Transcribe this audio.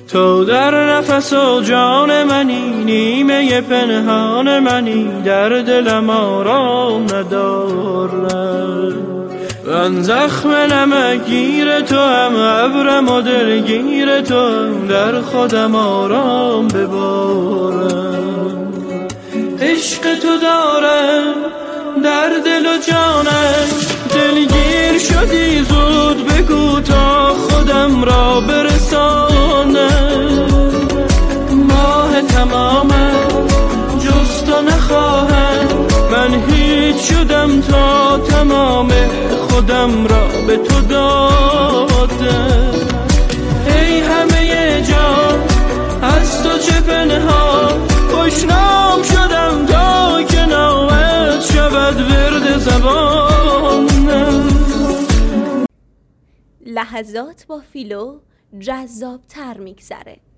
تو در نفس و جان منی، نیمه پنهان منی، در دلم آرام ندارم. من زخم نمکگیر تو هم، ابرم و دلگیر تو هم، در خودم آرام ببارم. عشق تو دارم در دل و جانم، دلگیر شدی زود بگو تا خودم را برسانم. ماه تمامم جز تو نخواهم، من هیچ شدم تا تمام خودم را به تو دادم. ای همه جان از تو چه پنهان، خوشنام شدم تا که نامت شود ورد زبانم. لحظات با فیلو جذاب تر میگذره.